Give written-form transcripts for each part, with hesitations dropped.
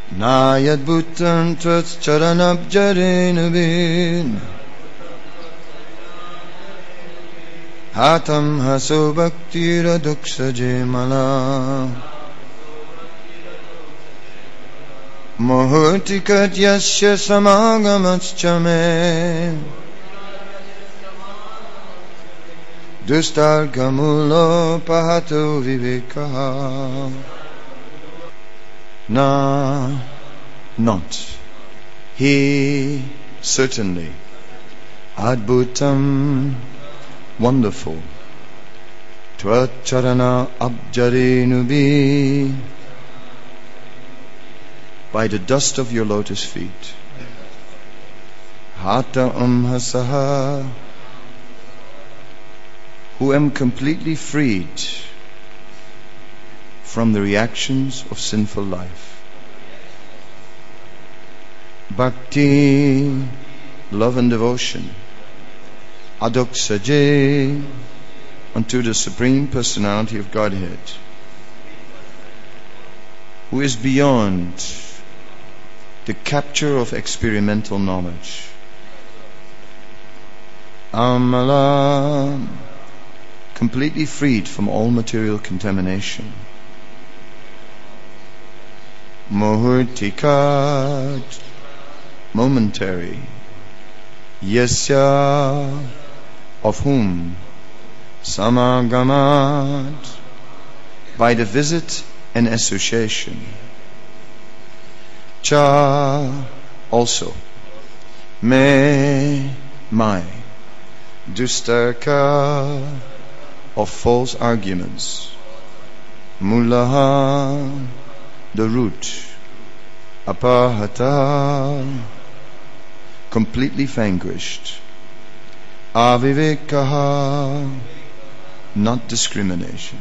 Nayad bhutan tvats charanabjarenubin Hatam haso bhaktira duksa jemala Muhurtikat yasya samagamatschame Dustargamulo pahato vivekaha Na, not. He, certainly. Adbhutam, wonderful. Tvacharana abjarenubi, by the dust of your lotus feet. Hata hasaha, who am completely freed from the reactions of sinful life. Bhakti, love and devotion. Adoksaje, unto the Supreme Personality of Godhead, who is beyond the capture of experimental knowledge. Amala, completely freed from all material contamination. Muhurtikat, momentary. Yasya, of whom? Samagamat, by the visit and association. Cha, also. Me, my. Dustarka, of false arguments. Mulaha, the root. Apahata, completely vanquished. Avivekaha, not discrimination.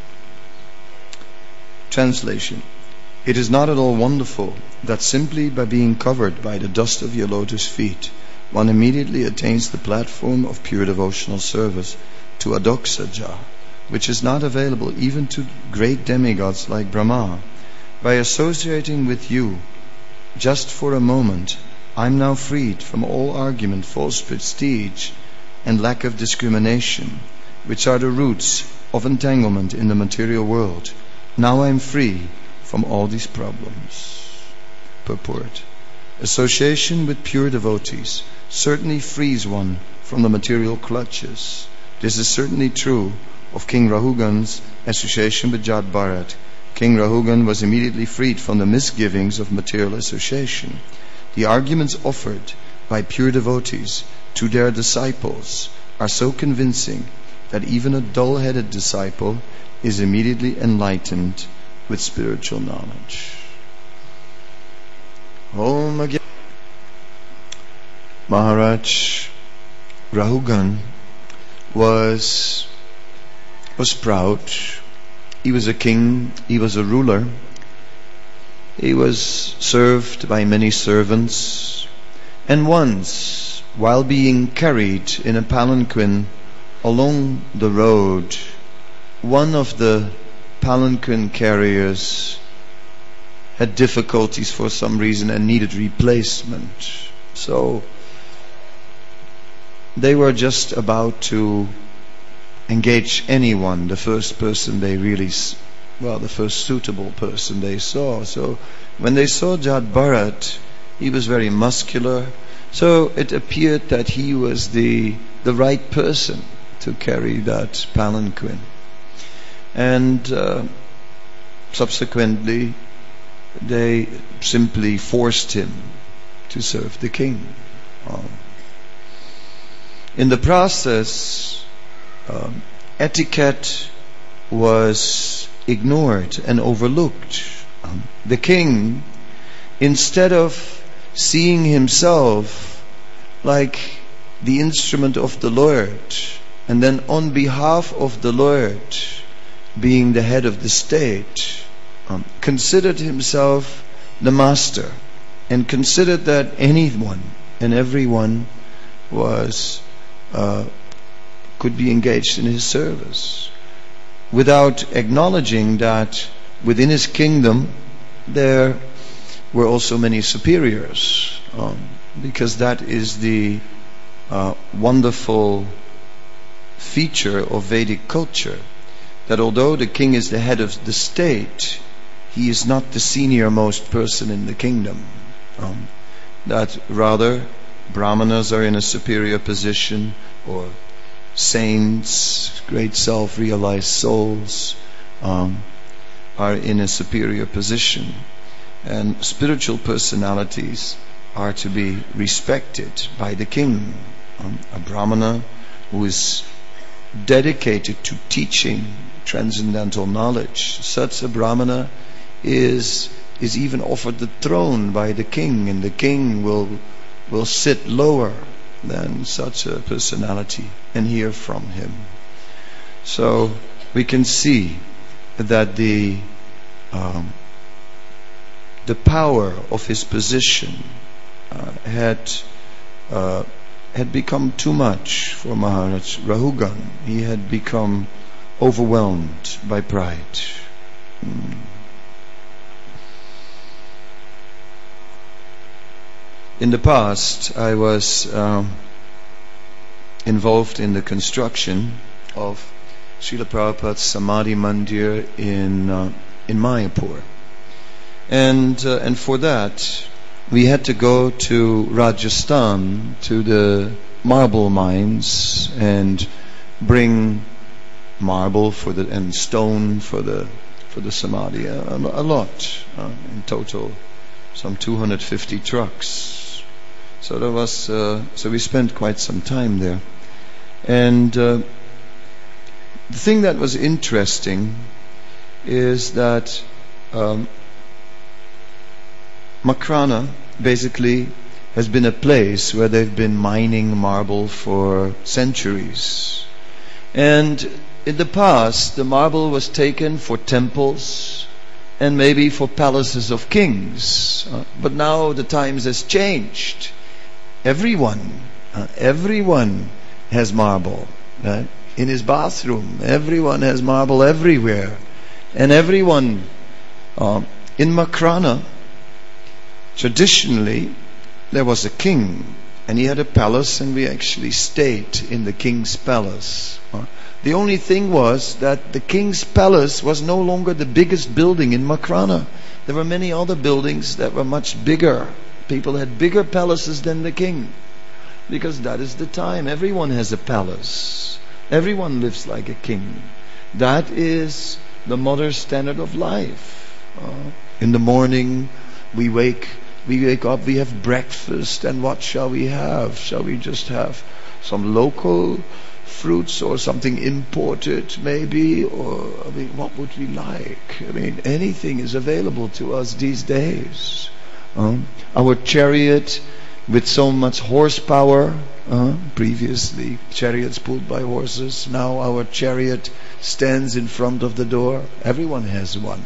Translation. It is not at all wonderful that simply by being covered by the dust of your lotus feet, one immediately attains the platform of pure devotional service to Adoksaja, which is not available even to great demigods like Brahma. By associating with you, just for a moment, I am now freed from all argument, false prestige, and lack of discrimination, which are the roots of entanglement in the material world. Now I am free from all these problems. Purport. Association with pure devotees certainly frees one from the material clutches. This is certainly true of King Rahugan's association with Jat Bharat. King Rahugan was immediately freed from the misgivings of material association. The arguments offered by pure devotees to their disciples are so convincing that even a dull-headed disciple is immediately enlightened with spiritual knowledge. Om again. Maharaj Rahugan was proud. He was a king, he was a ruler. He was served by many servants. And once, while being carried in a palanquin along the road, one of the palanquin carriers had difficulties for some reason and needed replacement. So they were just about to engage anyone, the first person they really, the first suitable person they saw. So when they saw Jat Bharat, he was very muscular, so it appeared that he was the right person to carry that palanquin. And subsequently they simply forced him to serve the king. In the process, etiquette was ignored and overlooked. The king, instead of seeing himself like the instrument of the Lord, and then on behalf of the Lord being the head of the state, considered himself the master, and considered that anyone and everyone was could be engaged in his service, without acknowledging that within his kingdom there were also many superiors, because that is the wonderful feature of Vedic culture, that although the king is the head of the state, he is not the senior most person in the kingdom. That rather brahmanas are in a superior position, or saints, great self-realized souls, are in a superior position, and spiritual personalities are to be respected by the king. A brahmana who is dedicated to teaching transcendental knowledge, such a brahmana is even offered the throne by the king, and the king will sit lower than such a personality and hear from him. So we can see that the power of his position had become too much for Maharaj Rahugan. He had become overwhelmed by pride. In the past, I was involved in the construction of Srila Prabhupada's Samadhi Mandir in Mayapur, and for that we had to go to Rajasthan, to the marble mines, and bring marble and stone for the Samadhi, a lot, in total some 250 trucks. So there was so we spent quite some time there, and the thing that was interesting is that Makrana basically has been a place where they've been mining marble for centuries. And in the past, the marble was taken for temples and maybe for palaces of kings. But now the times has changed. Everyone has marble. Right? In his bathroom, everyone has marble everywhere. And everyone, in Makrana, traditionally, there was a king, and he had a palace, and we actually stayed in the king's palace. The only thing was that the king's palace was no longer the biggest building in Makrana. There were many other buildings that were much bigger. People had bigger palaces than the king, because that is the time. Everyone has a palace. Everyone lives like a king. That is the modern standard of life. In the morning, we wake up, we have breakfast, and what shall we have? Shall we just have some local fruits or something imported maybe? Or, what would we like? Anything is available to us these days. Our chariot with so much horsepower, previously chariots pulled by horses, now our chariot stands in front of the door. Everyone has one.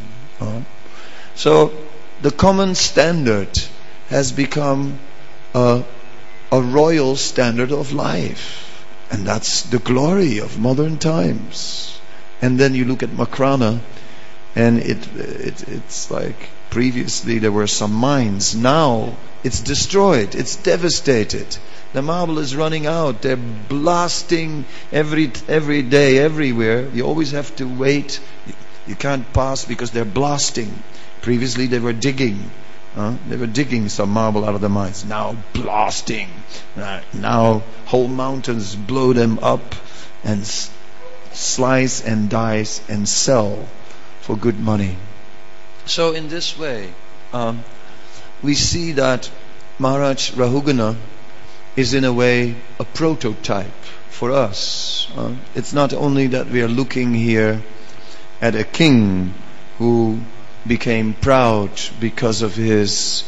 So the common standard has become a royal standard of life, and that's the glory of modern times. And then you look at Makrana, and it's like previously there were some mines. Now it's destroyed. It's devastated. The marble is running out. They're blasting every day, everywhere. You always have to wait. You can't pass because they're blasting. Previously they were digging. They were digging some marble out of the mines. Now blasting. Now whole mountains blow them up and slice and dice and sell for good money. So in this way, we see that Maharaj Rahugana is in a way a prototype for us. It's not only that we are looking here at a king who became proud because of his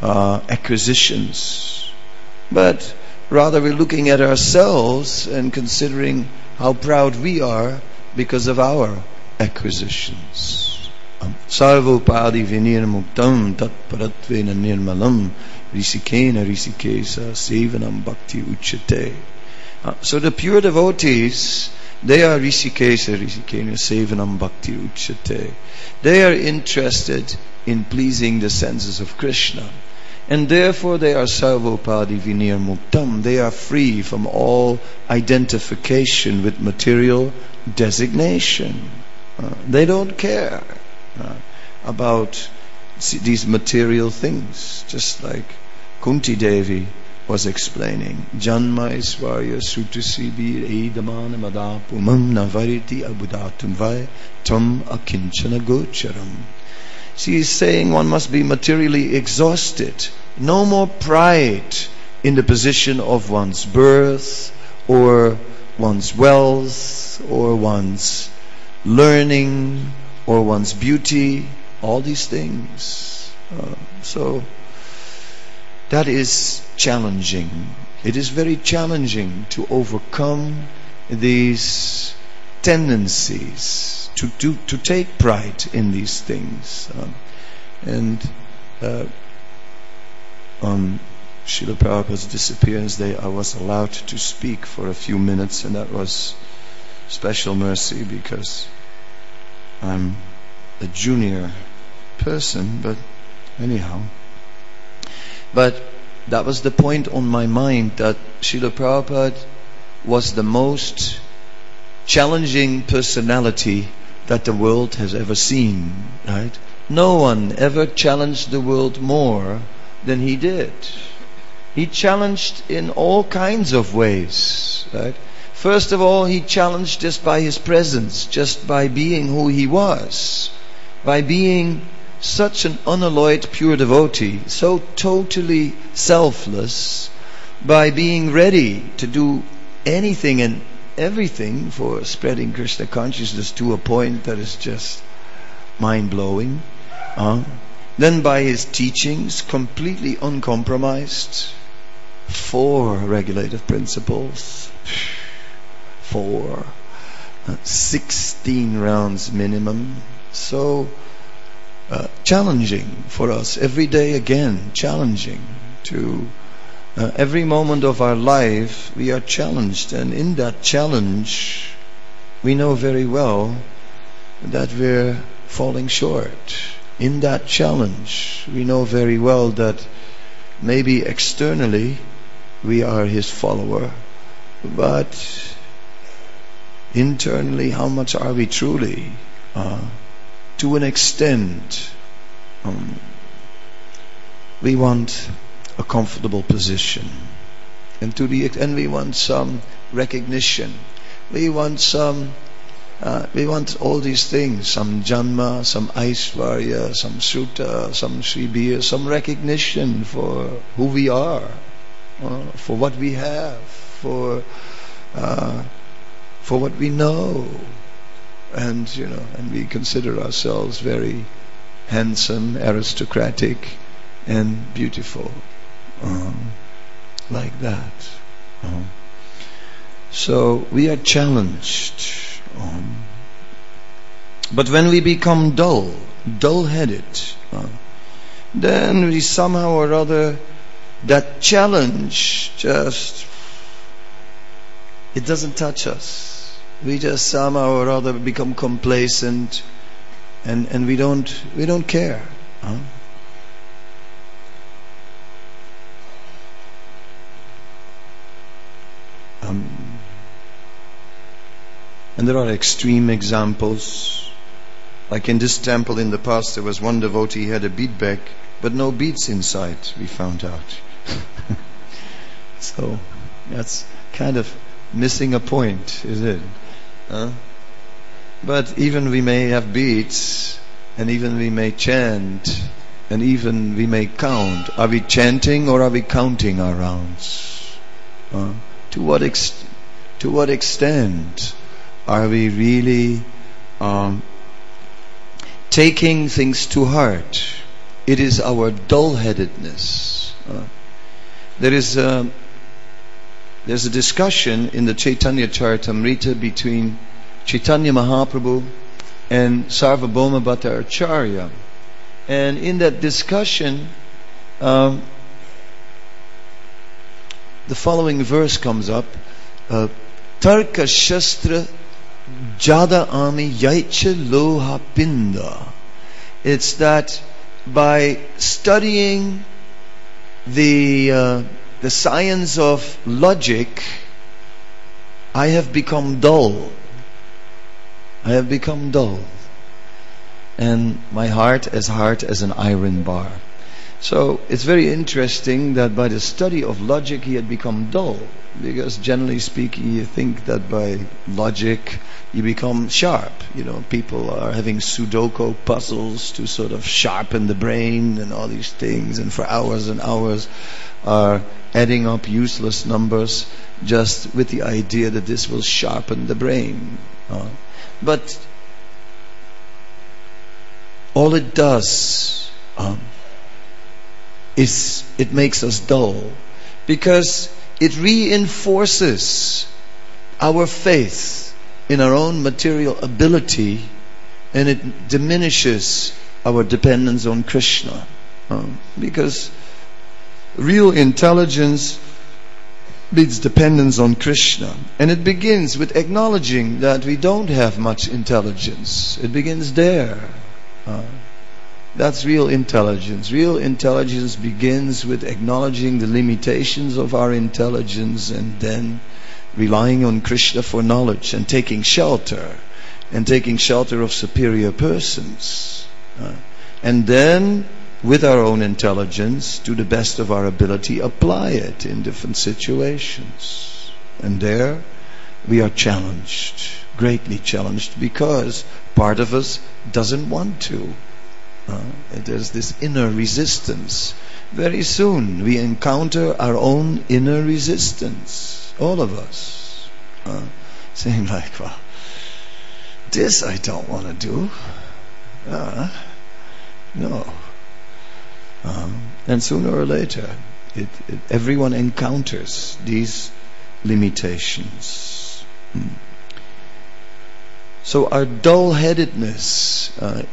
acquisitions, but rather we're looking at ourselves and considering how proud we are because of our acquisitions. Sarvopadi vinir muktam tat paratvena nirmalam risikena risikesa sevanam bhakti uchate. So the pure devotees, they are risikesa risikena sevanam bhakti uchate. They are interested in pleasing the senses of Krishna. And therefore they are sarvopadi vinirmuktam. They are free from all identification with material designation. They don't care about these material things. Just like Kunti Devi was explaining, Janma Isvarya Sutusibir Edamana Madapumam Navariti Abudatum Vai Tam Akinchana Gocharam. She is saying one must be materially exhausted. No more pride in the position of one's birth or one's wealth or one's learning or one's beauty. All these things. So that is challenging. It is very challenging to overcome these tendencies to take pride in these things. On Srila Prabhupada's disappearance day, I was allowed to speak for a few minutes, and that was special mercy because I'm a junior person, but anyhow. But that was the point on my mind, that Srila Prabhupada was the most challenging personality that the world has ever seen, right? No one ever challenged the world more than he did. He challenged in all kinds of ways, right? First of all, he challenged just by his presence, just by being who he was, by being such an unalloyed pure devotee, so totally selfless, by being ready to do anything and everything for spreading Krishna consciousness to a point that is just mind-blowing. Then by his teachings, completely uncompromised. 4 regulative principles, 16 rounds minimum. So challenging for us every day, again challenging to every moment of our life. We are challenged, and in that challenge we know very well that we're falling short. In that challenge we know very well that maybe externally we are his follower, but internally, how much are we truly? To an extent, we want a comfortable position, and we want some recognition. We want all these things: some janma, some aishvarya, some sruta, some shribir, some recognition for who we are, for what we have, for what we know. And we consider ourselves very handsome, aristocratic, and beautiful, like that. So we are challenged. But when we become dull-headed, then we somehow or other, that challenge it doesn't touch us. We just somehow or other become complacent, and we don't care. And there are extreme examples. Like in this temple in the past, there was one devotee who had a bead bag, but no beads inside, we found out. So that's kind of missing a point, is it? But even we may have beads, and even we may chant, and even we may count. Are we chanting or are we counting our rounds? To what extent are we really taking things to heart? It is our dull-headedness. There's a discussion in the Chaitanya Charitamrita between Chaitanya Mahaprabhu and Sarvabhauma Bhattacharya. And in that discussion, the following verse comes up. Tarka Shastra Jada Ami Yaicha Loha Pinda. It's that by studying the science of logic, I have become dull. I have become dull. And my heart as an iron bar. So it's very interesting that by the study of logic he had become dull. Because generally speaking, you think that by logic you become sharp. You know, people are having Sudoku puzzles to sort of sharpen the brain and all these things, and for hours and hours are adding up useless numbers just with the idea that this will sharpen the brain. But all it does is it makes us dull, because it reinforces our faith in our own material ability, and it diminishes our dependence on Krishna. Because real intelligence means dependence on Krishna. And it begins with acknowledging that we don't have much intelligence. It begins there. That's real intelligence. Real intelligence begins with acknowledging the limitations of our intelligence, and then relying on Krishna for knowledge, and taking shelter of superior persons. And then, with our own intelligence, to the best of our ability, apply it in different situations. And there we are challenged, greatly challenged, because part of us doesn't want to. There's this inner resistance. Very soon we encounter our own inner resistance, all of us, saying like, well, this I don't want to do. No. And sooner or later everyone encounters these limitations. So our dull-headedness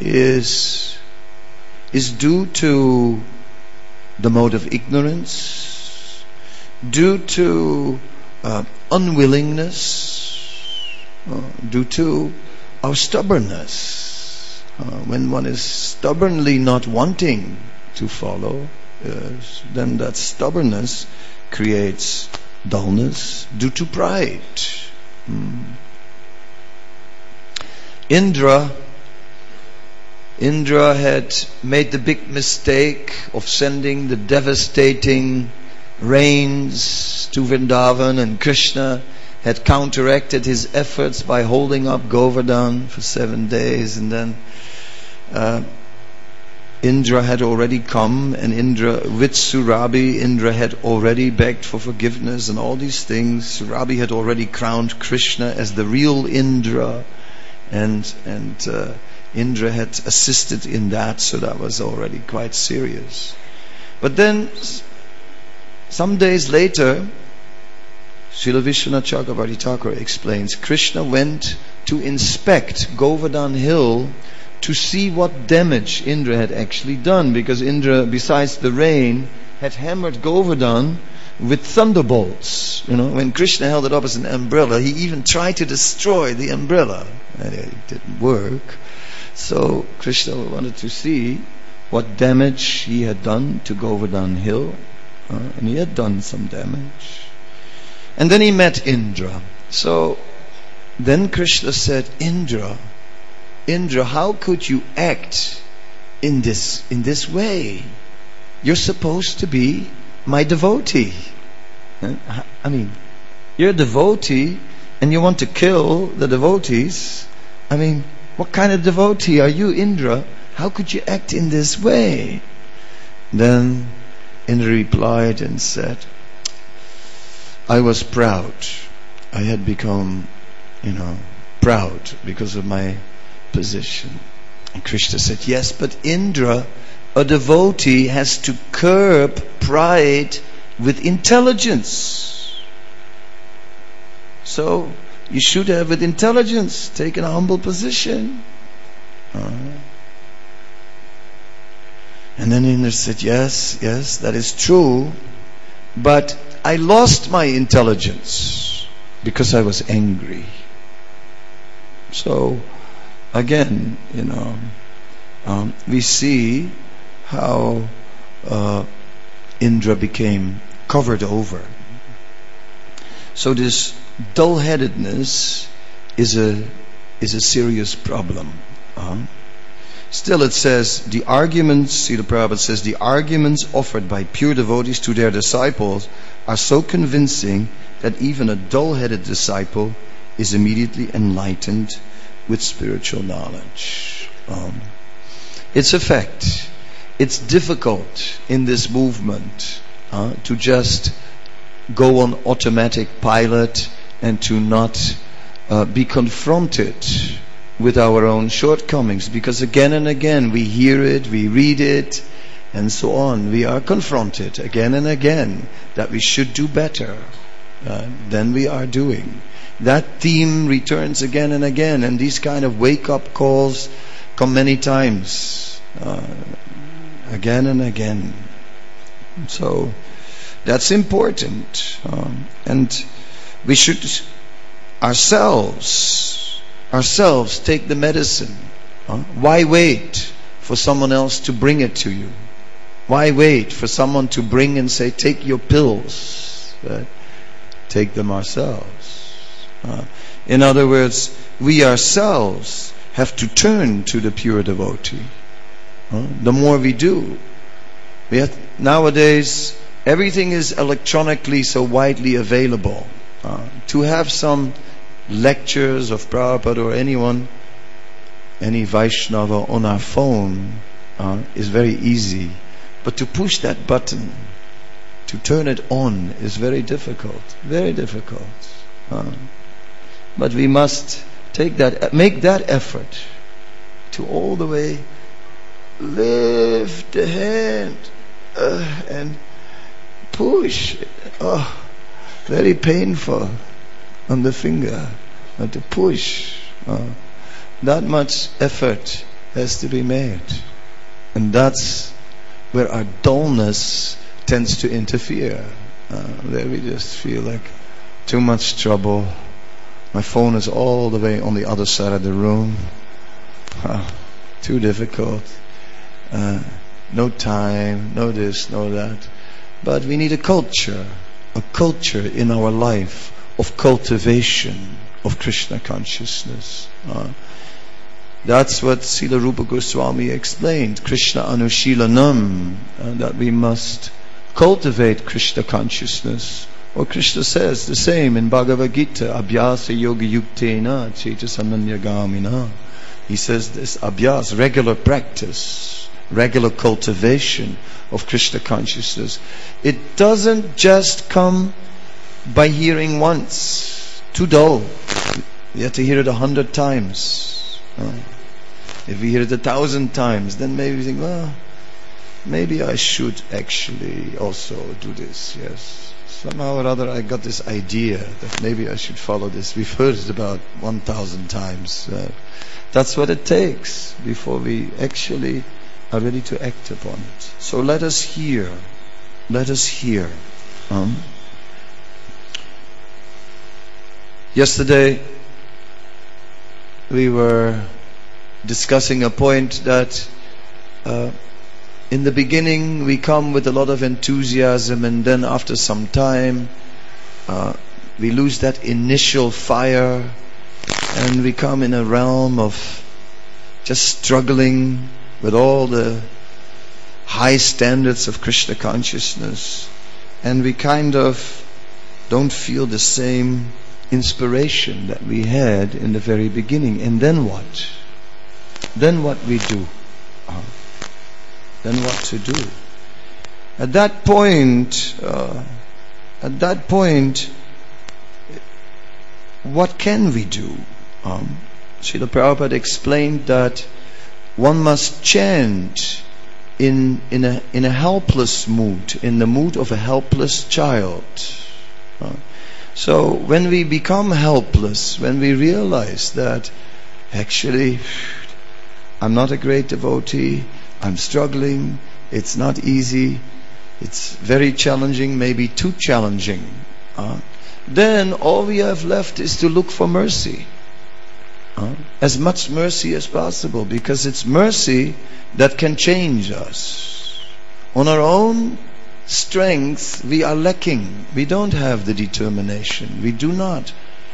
is due to the mode of ignorance, due to unwillingness, due to our stubbornness. When one is stubbornly not wanting to follow, then that stubbornness creates dullness due to pride. Indra had made the big mistake of sending the devastating rains to Vrindavan, and Krishna had counteracted his efforts by holding up Govardhan for 7 days, and then Indra had already come, and with Surabhi, Indra had already begged for forgiveness and all these things. Surabhi had already crowned Krishna as the real Indra, and Indra had assisted in that, so that was already quite serious. But then, some days later, Srila Vishwanath Chakravarti Thakur explains, Krishna went to inspect Govardhan Hill to see what damage Indra had actually done, because Indra, besides the rain, had hammered Govardhan with thunderbolts. You know, when Krishna held it up as an umbrella, he even tried to destroy the umbrella, and it didn't work. So Krishna wanted to see what damage he had done to Govardhan Hill, and he had done some damage. And then he met Indra. So then Krishna said, Indra, how could you act in this way? You're supposed to be my devotee. I mean, you're a devotee and you want to kill the devotees. I mean, what kind of devotee are you, Indra? How could you act in this way? Then Indra replied and said, I was proud. I had become, proud because of my position. And Krishna said, yes, but Indra, a devotee has to curb pride with intelligence. So you should have, with intelligence, taken a humble position. And then Indra said, yes, that is true, but I lost my intelligence because I was angry. So again, we see how Indra became covered over. So this dull-headedness is a serious problem. Still it says, the arguments, Srila Prabhupada says, the arguments offered by pure devotees to their disciples are so convincing that even a dull-headed disciple is immediately enlightened with spiritual knowledge. It's a fact. It's difficult in this movement to just go on automatic pilot and to not be confronted with our own shortcomings, because again and again we hear it, we read it, and so on. We are confronted again and again that we should do better than we are doing. That theme returns again and again, and these kind of wake-up calls come many times, again and again. So that's important, and we should ourselves take the medicine. Why wait for someone else to bring it to you? Why wait for someone to bring and say, take your pills? Take them ourselves. In other words, we ourselves have to turn to the pure devotee. The more we do. Nowadays, everything is electronically so widely available. To have some lectures of Prabhupada or anyone, any Vaishnava on our phone is very easy. But to push that button, to turn it on, is very difficult. Very difficult. But we must make that effort to all the way lift the hand and push. Very painful on the finger, but to push. That much effort has to be made, and that's where our dullness tends to interfere. There we just feel like too much trouble. My phone is all the way on the other side of the room. Too difficult. No time, no this, no that. But we need a culture in our life of cultivation of Krishna consciousness. That's what Srila Rupa Goswami explained, Krishna Anushilanam, that we must cultivate Krishna consciousness. Or Krishna says the same in Bhagavad Gita, Abhyasa Yoga Yuktena Chetasananyagamina. He says this, Abhyas, regular practice, regular cultivation of Krishna consciousness. It doesn't just come by hearing once. Too dull. You have to hear it 100 times. If we hear it 1,000 times, then maybe we think, well, maybe I should actually also do this. Yes. Somehow or other I got this idea that maybe I should follow this. We've heard it about 1,000 times. That's what it takes before we actually are ready to act upon it. So let us hear. Let us hear. Yesterday we were discussing a point that in the beginning we come with a lot of enthusiasm, and then after some time we lose that initial fire and we come in a realm of just struggling with all the high standards of Krishna consciousness, and we kind of don't feel the same inspiration that we had in the very beginning. And then what? Then what we do? Then what to do? At that point, what can we do? Srila Prabhupada explained that one must chant in a helpless mood, in the mood of a helpless child. So when we become helpless, when we realize that actually I'm not a great devotee, I'm struggling, it's not easy, it's very challenging, maybe too challenging, then all we have left is to look for mercy. As much mercy as possible, because it's mercy that can change us. On our own strength, we are lacking. We don't have the determination. We do not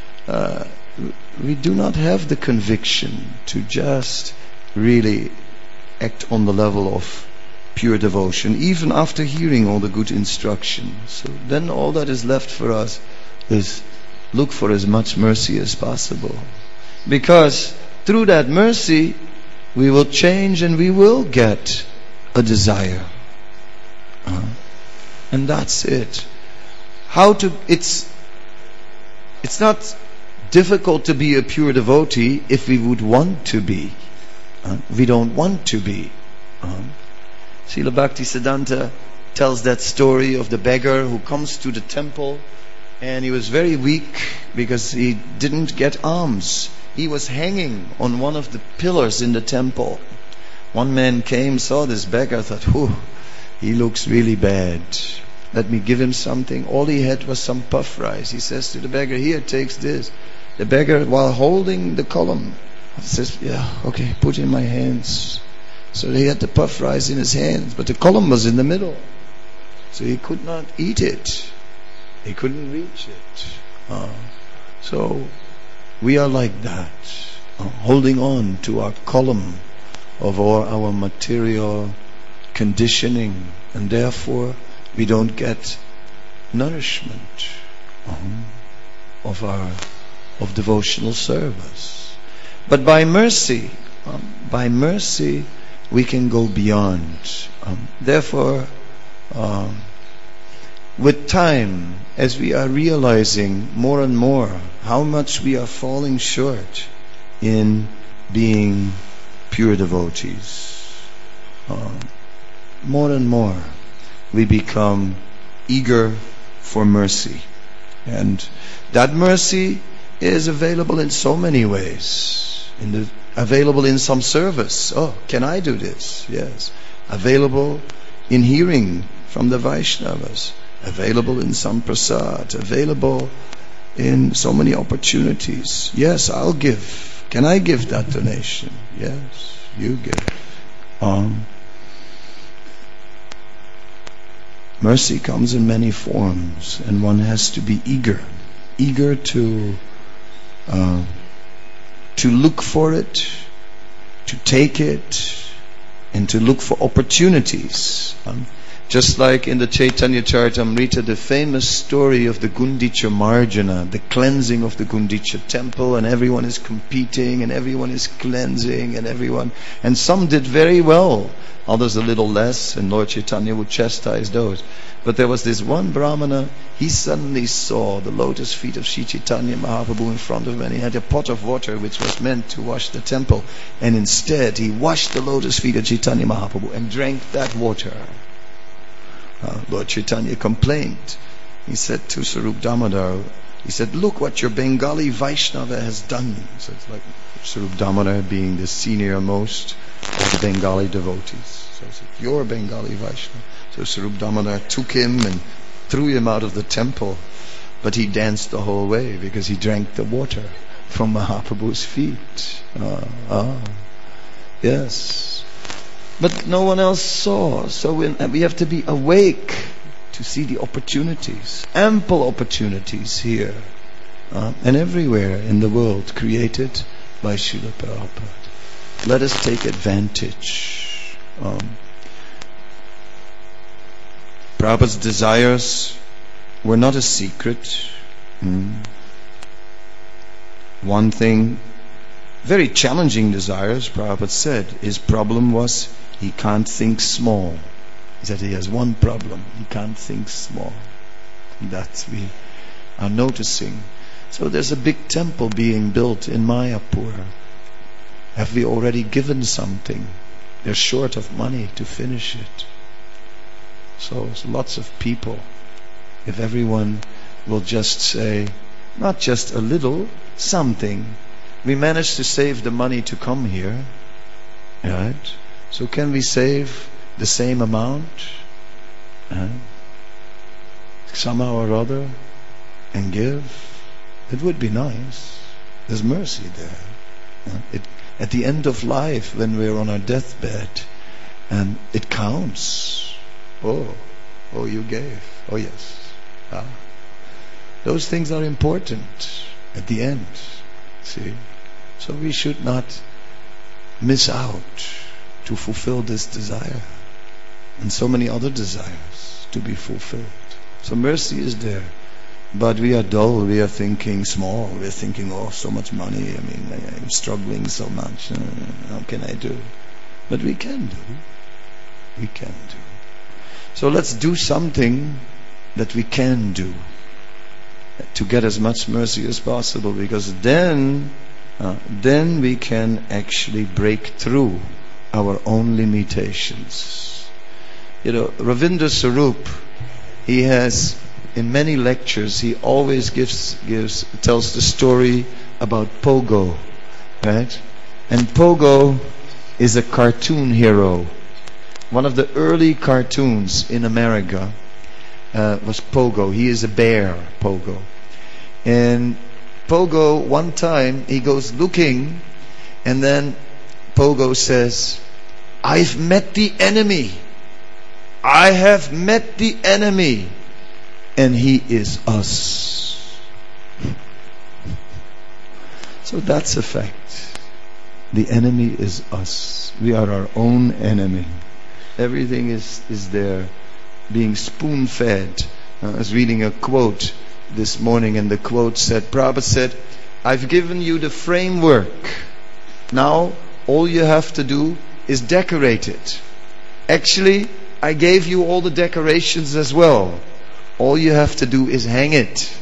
have the conviction to just really act on the level of pure devotion, even after hearing all the good instructions. So then all that is left for us is look for as much mercy as possible. Because through that mercy, we will change and we will get a desire. And that's it. It's not difficult to be a pure devotee if we would want to be. We don't want to be. Srila Bhaktisiddhanta tells that story of the beggar who comes to the temple, and he was very weak because he didn't get alms. He was hanging on one of the pillars in the temple. One man came, saw this beggar, thought, he looks really bad. Let me give him something. All he had was some puff rice. He says to the beggar, here, takes this. The beggar, while holding the column, says, yeah, okay, put it in my hands. So he had the puff rice in his hands, but the column was in the middle. So he could not eat it. He couldn't reach it. So we are like that, holding on to our column of all our material conditioning, and therefore we don't get nourishment of devotional service. But by mercy we can go beyond. Therefore, with time, as we are realizing more and more how much we are falling short in being pure devotees, more and more we become eager for mercy. And that mercy is available in so many ways. Available in some service. Oh, can I do this? Yes. Available in hearing from the Vaishnavas. Available in some prasad. Available in so many opportunities. Yes, I'll give. Can I give that donation? Yes, you give. Mercy comes in many forms, and one has to be eager to look for it, to take it, and to look for opportunities. Just like in the Chaitanya Charitamrita, the famous story of the Gundicha Marjana, the cleansing of the Gundicha temple, and everyone is competing, and everyone is cleansing, and some did very well, others a little less, and Lord Chaitanya would chastise those. But there was this one Brahmana, he suddenly saw the lotus feet of Sri Chaitanya Mahaprabhu in front of him, and he had a pot of water which was meant to wash the temple, and instead he washed the lotus feet of Chaitanya Mahaprabhu and drank that water. Lord Chaitanya complained. He said to Sarup Damodar, he said, look what your Bengali Vaishnava has done. So it's like Sarup Damodar being the senior most of the Bengali devotees. So he said, you're Bengali Vaishnava. So Sarup Damodar took him and threw him out of the temple. But he danced the whole way because he drank the water from Mahaprabhu's feet. Yes. But no one else saw. So we have to be awake to see the opportunities, ample opportunities here and everywhere in the world created by Srila Prabhupada. Let us take advantage. Prabhupada's desires were not a secret. One thing, very challenging desires, Prabhupada said. His problem was he can't think small. He said he has one problem. He can't think small. That we are noticing. So there's a big temple being built in Mayapur. Have we already given something? They're short of money to finish it. So lots of people. If everyone will just say, not just a little, something. We managed to save the money to come here. Right? So can we save the same amount? Somehow or other, and give? It would be nice. There's mercy there. At the end of life, when we're on our deathbed, and it counts. Oh, you gave. Oh yes. Those things are important at the end. See? So we should not miss out to fulfill this desire and so many other desires to be fulfilled. So mercy is there. But we are dull, we are thinking small, we are thinking, oh, so much money, I'm struggling so much, how can I do? But we can do. We can do. So let's do something that we can do to get as much mercy as possible, because then we can actually break through our own limitations. Ravindra Sarup, he has, in many lectures, he always tells the story about Pogo, right? And Pogo is a cartoon hero. One of the early cartoons in America was Pogo. He is a bear, Pogo. And Pogo, one time, he goes looking, and then Pogo says, I've met the enemy. I have met the enemy. And he is us. So that's a fact. The enemy is us. We are our own enemy. Everything is there, being spoon-fed. I was reading a quote this morning, and the quote said, Prabhupada said, I've given you the framework. Now all you have to do is decorate it. Actually, I gave you all the decorations as well. All you have to do is hang it.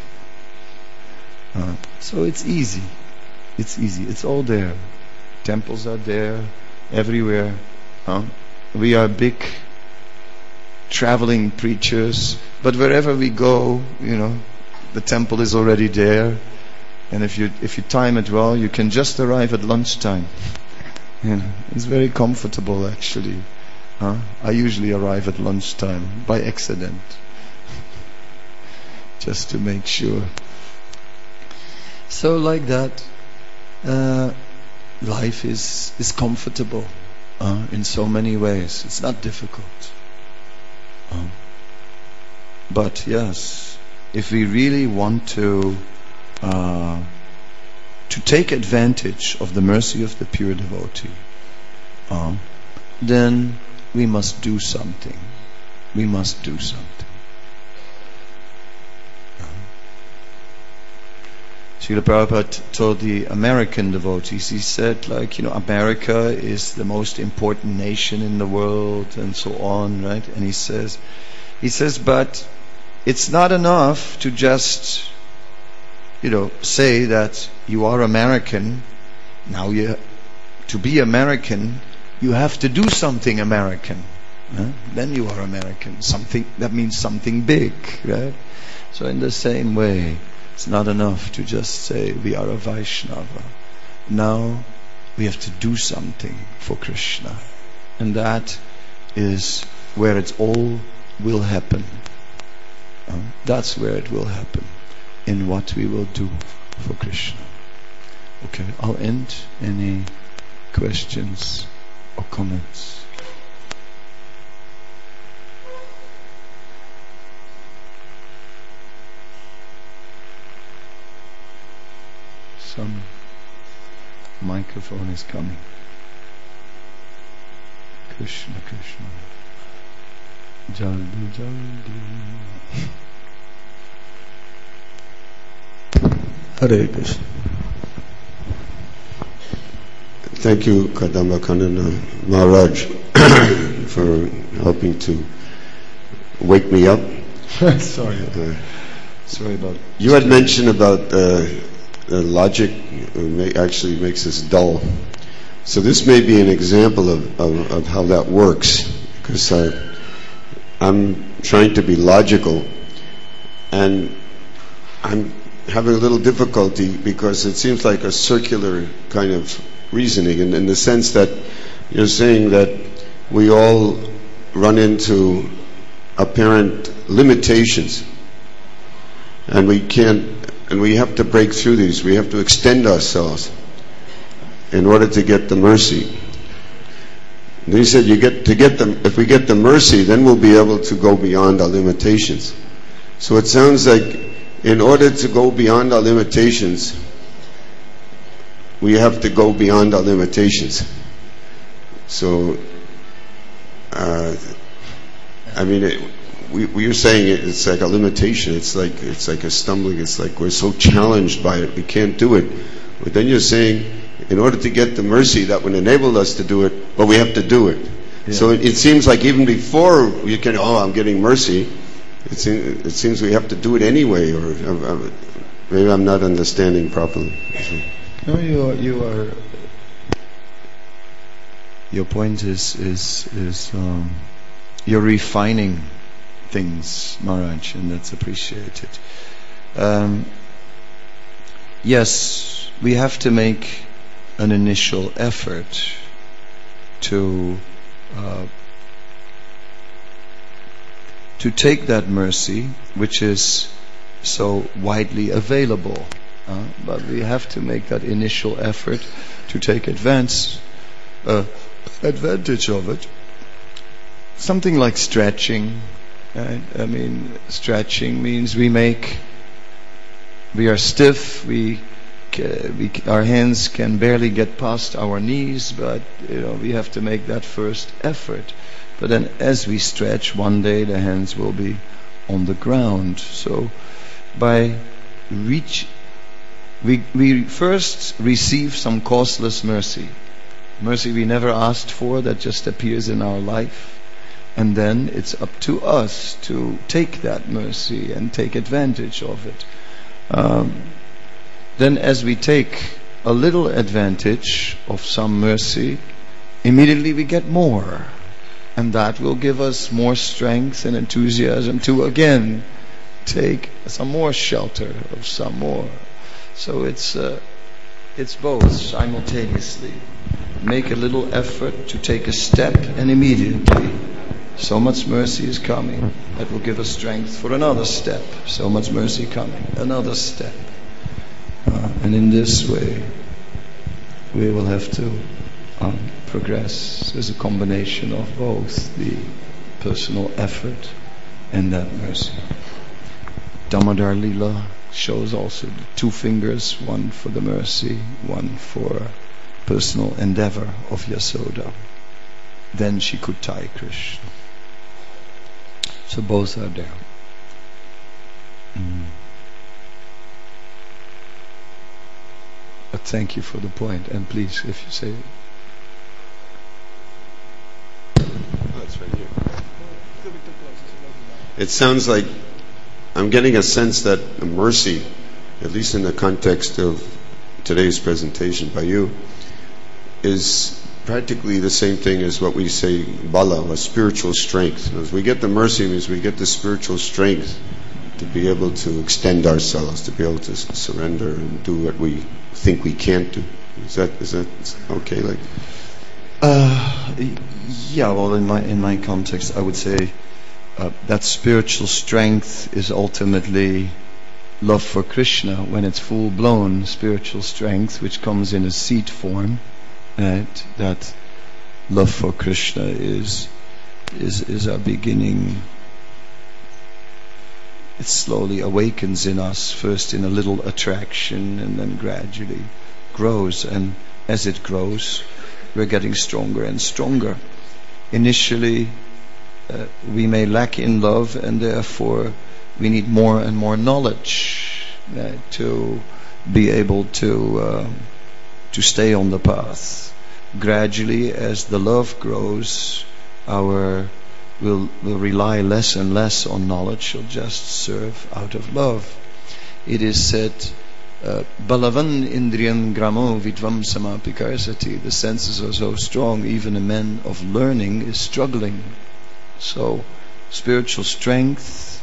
So it's easy. It's easy. It's all there. Temples are there everywhere. We are big traveling preachers, but wherever we go, the temple is already there. And if you time it well, you can just arrive at lunchtime. It's very comfortable, actually. I usually arrive at lunchtime by accident, just to make sure. So like that, life is comfortable in so many ways. It's not difficult. But yes, if we really want to take advantage of the mercy of the pure devotee, then we must do something. We must do something. Srila Prabhupada told the American devotees, he said, America is the most important nation in the world and so on, right? And he says, but it's not enough to just, say that you are American. Now to be American, you have to do something American. Then you are American. Something that means something big, right? So in the same way, it's not enough to just say we are a Vaishnava. Now we have to do something for Krishna. And that is where it all will happen. That's where it will happen. In what we will do for Krishna. Okay, I'll end. Any questions or comments? Some microphone is coming. Krishna, Krishna. Jaldi, Jaldi. Hare Krishna. Thank you, Kadamba Kanana Maharaj, for helping to wake me up. Sorry about you had mentioned about logic actually makes us dull. So this may be an example of how that works, because I'm trying to be logical, and I'm having a little difficulty because it seems like a circular kind of reasoning, in the sense that you're saying that we all run into apparent limitations, and we have to break through these. We have to extend ourselves in order to get the mercy. And he said, if we get the mercy, then we'll be able to go beyond our limitations. So it sounds like in order to go beyond our limitations, we have to go beyond our limitations. So, we're saying it's like a limitation. It's like a stumbling. It's like we're so challenged by it, we can't do it. But then you're saying, in order to get the mercy that would enable us to do it, but we have to do it. Yeah. So it seems like even before you can, I'm getting mercy, it seems we have to do it anyway, or maybe I'm not understanding properly. No, you are. Your point is you're refining things, Maharaj, and that's appreciated. Yes, we have to make an initial effort to take that mercy, which is so widely available, but we have to make that initial effort to take advantage of it. Something like stretching, right? I mean, stretching means we are stiff, our hands can barely get past our knees, but we have to make that first effort. But then as we stretch, one day the hands will be on the ground. So we first receive some costless mercy we never asked for, that just appears in our life. And then it's up to us to take that mercy and take advantage of it. Then as we take a little advantage of some mercy, immediately we get more. And that will give us more strength and enthusiasm to again take some more shelter of some more. So it's both simultaneously. Make a little effort to take a step, and immediately so much mercy is coming that will give us strength for another step. So much mercy coming, another step. And in this way we will have to progress. There's a combination of both the personal effort and that mercy. Damodar Lila shows also the two fingers, one for the mercy, one for personal endeavor of Yasoda. Then she could tie Krishna. So both are there. But thank you for the point, and please, if you say it. That's right here. It sounds like I'm getting a sense that mercy, at least in the context of today's presentation by you, is practically the same thing as what we say bala, or spiritual strength. As we get the mercy, means we get the spiritual strength to be able to extend ourselves, to be able to surrender and do what we think we can't do. Is that okay? Yeah. Well, in my context, I would say that spiritual strength is ultimately love for Krishna when it's full blown spiritual strength, which comes in a seed form. Right? That love for Krishna is our beginning. It slowly awakens in us, first in a little attraction, and then gradually grows. And as it grows, we're getting stronger and stronger. Initially, we may lack in love, and therefore we need more and more knowledge to be able to stay on the path. Gradually, as the love grows, we'll rely less and less on knowledge. We'll just serve out of love. It is said, Balavan Indriyan Gramo Vidvam Samapikarsati. The senses are so strong, even a man of learning is struggling. So, spiritual strength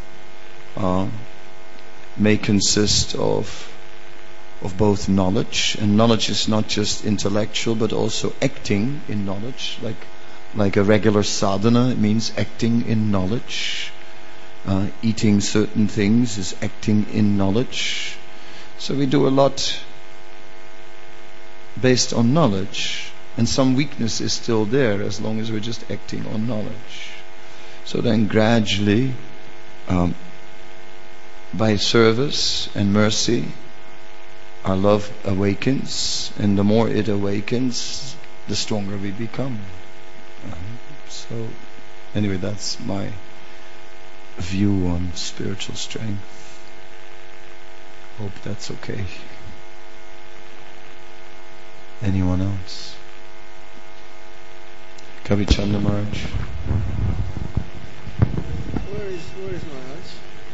may consist of both knowledge, and knowledge is not just intellectual but also acting in knowledge, like a regular sadhana. It means acting in knowledge. Eating certain things is acting in knowledge. So we do a lot based on knowledge, And some weakness is still there as long as we're just acting on knowledge. So then gradually, by service and mercy, our love awakens, and the more it awakens, the stronger we become. So anyway, that's my view on spiritual strength. Hope that's okay. Anyone else? Kavichanda Maharaj. Where is Maharaj?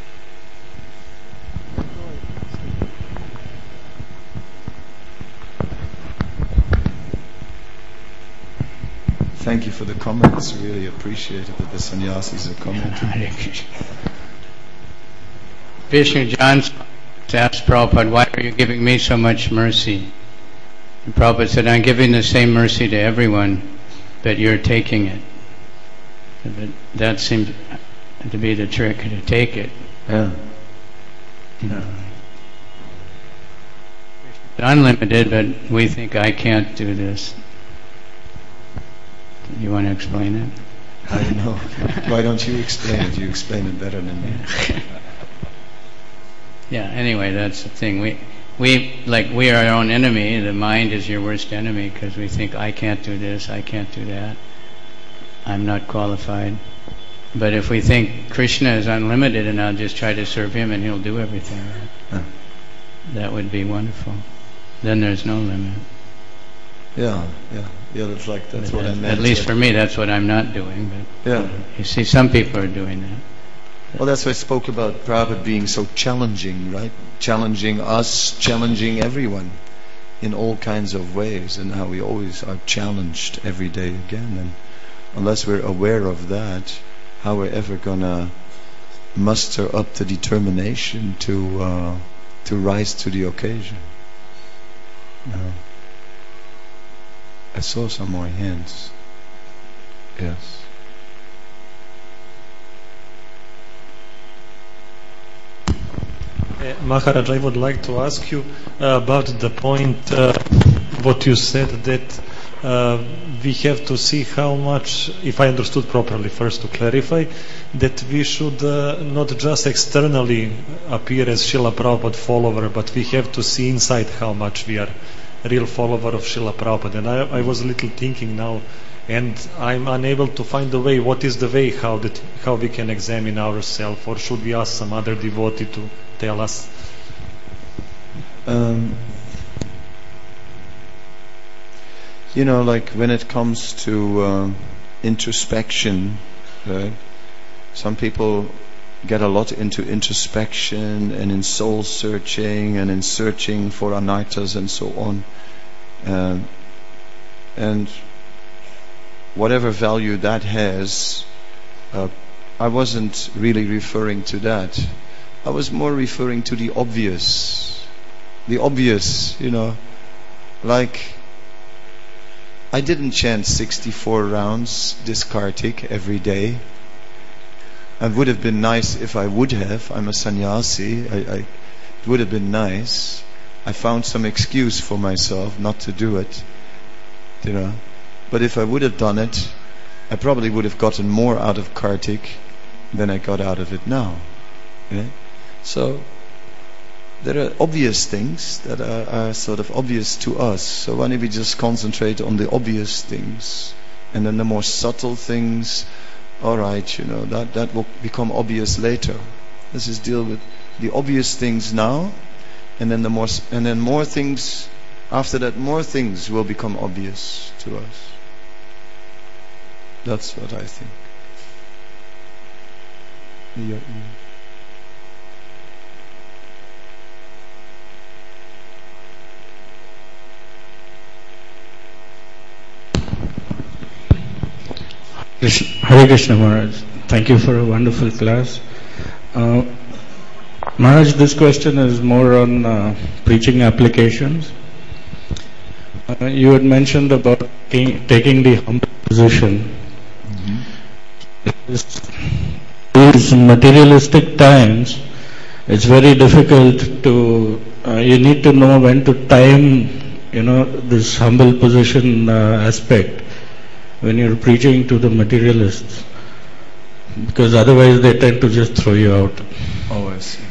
Thank you for the comments. Really appreciate it that the sannyasis are commenting. Vishnu John asked Prabhupada, why are you giving me so much mercy? And Prabhupada said, I'm giving the same mercy to everyone, but you're taking it. But that seems to be the trick, to take it. Yeah. Unlimited, but we think I can't do this. You want to explain it? I don't know. Why don't you explain it? You explain it better than me. Yeah, anyway, that's the thing. We are our own enemy. The mind is your worst enemy because we think, I can't do this, I can't do that. I'm not qualified. But if we think Krishna is unlimited and I'll just try to serve him and he'll do everything, that would be wonderful. Then there's no limit. Yeah, that's what I meant. At least for me, that's what I'm not doing. But you see, some people are doing that. Well, that's why I spoke about Prabhupada being so challenging, right? Challenging us, challenging everyone in all kinds of ways, and how we always are challenged every day again. And unless we're aware of that, how we're ever gonna muster up the determination to rise to the occasion? I saw some more hands. Yes. Maharaj, I would like to ask you about the point, what you said, that we have to see how much, if I understood properly, first to clarify, that we should not just externally appear as Srila Prabhupada follower, but we have to see inside how much we are real follower of Srila Prabhupada. And I was a little thinking now, and I'm unable to find a way. What is the way how we can examine ourselves, or should we ask some other devotee to tell us? Like when it comes to introspection, right? Some people get a lot into introspection and in soul searching and in searching for anarthas and so on. And whatever value that has, I wasn't really referring to that. I was more referring to the obvious. The obvious, like I didn't chant 64 rounds this Kartik every day. It would have been nice if I would have. I'm a sannyasi. It would have been nice. I found some excuse for myself not to do it. But if I would have done it, I probably would have gotten more out of Kartik than I got out of it now. So there are obvious things that are sort of obvious to us. So why don't we just concentrate on the obvious things, and then the more subtle things, all right, that will become obvious later. Let's just deal with the obvious things now, and then more things after that. More things will become obvious to us. That's what I think. Hare Krishna Maharaj, thank you for a wonderful class. Maharaj, this question is more on preaching applications. You had mentioned about taking the humble position. These materialistic times, it's very difficult to, you need to know when to time this humble position aspect when you're preaching to the materialists, because otherwise they tend to just throw you out. Oh, I see.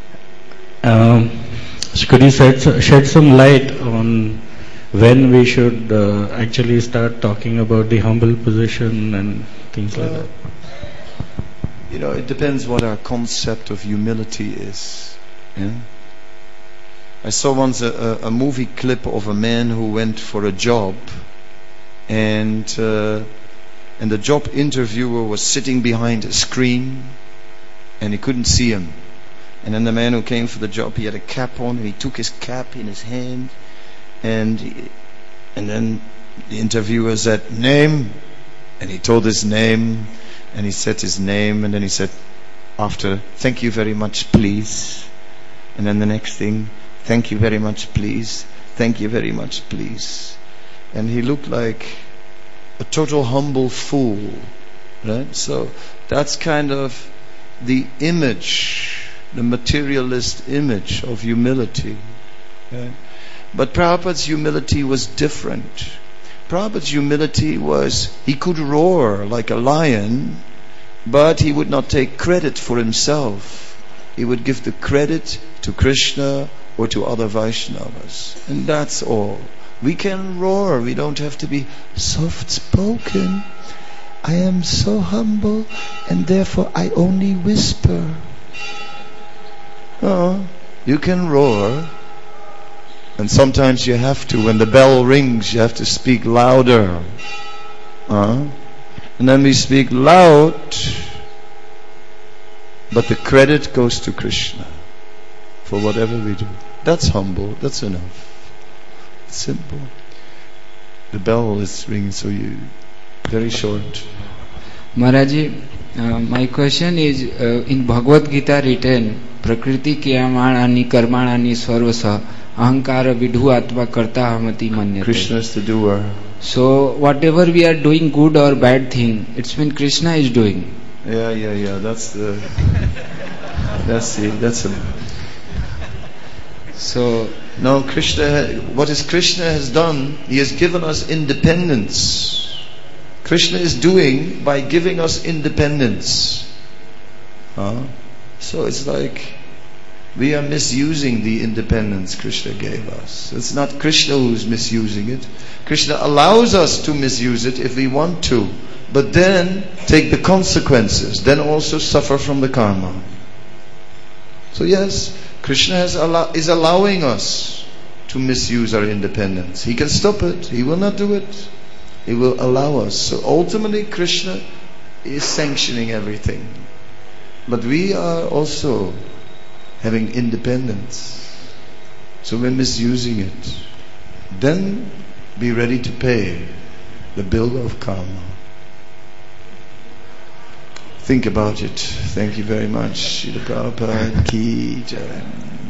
So could you shed some light on when we should actually start talking about the humble position and things like that? It depends what our concept of humility is. Yeah? I saw once a movie clip of a man who went for a job, and the job interviewer was sitting behind a screen, and he couldn't see him. And then the man who came for the job, he had a cap on, and he took his cap in his hand, and then the interviewer said, "Name," and he told his name, and he said his name, and then he said, after, "Thank you very much, please," and then the next thing, "Thank you very much, please. Thank you very much, please." And he looked like a total humble fool, right? So that's kind of the image, the materialist image of humility. Right? But Prabhupada's humility was different. Prabhupada's humility was, he could roar like a lion, but he would not take credit for himself. He would give the credit to Krishna or to other Vaishnavas. And that's all. We can roar. We don't have to be soft-spoken. I am so humble, and therefore I only whisper. Oh, you can roar. And sometimes you have to. When the bell rings, you have to speak louder. And then we speak loud, but the credit goes to Krishna for whatever we do. That's humble. That's enough. It's simple. The bell is ringing, so you very short. Maharaji, my question is, in Bhagavad Gita written, Prakriti Kiyamani Karmanani Sarvasa Ahankara Vidhu Atma Karta Hamati Manyate. Krishna is the doer. So whatever we are doing, good or bad thing, it's when Krishna is doing. Yeah. That's a. So no, what Krishna has done, He has given us independence. Krishna is doing by giving us independence. So it's like we are misusing the independence Krishna gave us. It's not Krishna who's misusing it. Krishna allows us to misuse it if we want to, but then take the consequences, then also suffer from the karma. So yes, Krishna is allowing us to misuse our independence. He can stop it. He will not do it. He will allow us. So ultimately Krishna is sanctioning everything. But we are also having independence. So we're misusing it. Then be ready to pay the bill of karma. Think about it. Thank you very much. Srila Prabhupada Ki Jai.